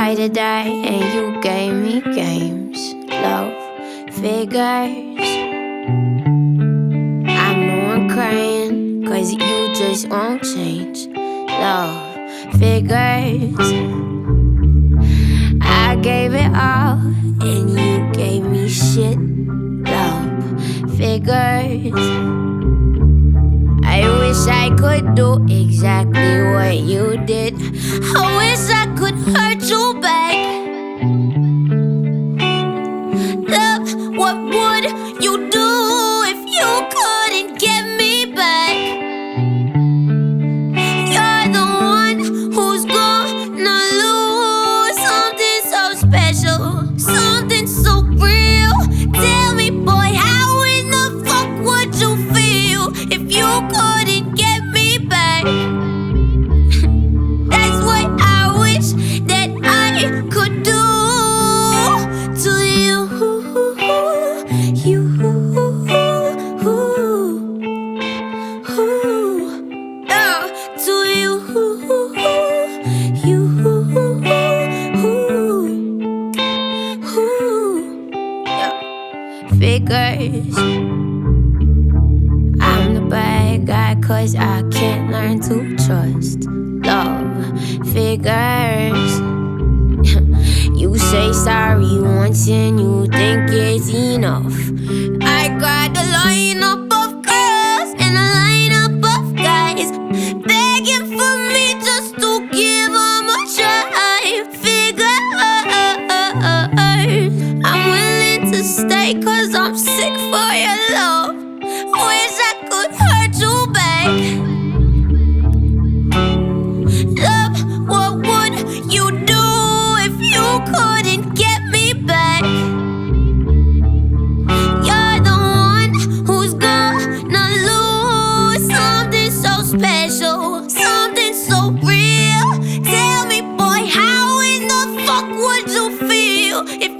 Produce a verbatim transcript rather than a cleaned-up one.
high today and you gave me games. Love figures. I know I'm crying, cause you just won't change. Love figures. I gave it all and you gave me shit. Love figures. I wish I could do exactly what you did. I wish I could hurt you back. Love, what would you do if you couldn't get me back? You're the one who's gonna lose something so special, something so real. Tell me, boy, how in the fuck would you feel if you couldn't get me back? That's what I wish that I could do to you. You, yeah, to you. You, yeah. Figures. I'm the bad guy cause I can't learn to trust. Love figures. You say sorry once and you think it's enough. I got a lineup of girls and a lineup of guys begging for me just to give them a try. Figures. I'm willing to stay cause I'm sick for your love. Wish I could hurt you back. Love, what would you do if you couldn't get me back? You're the one who's gonna lose something so special, something so real. Tell me, boy, how in the fuck would you feel if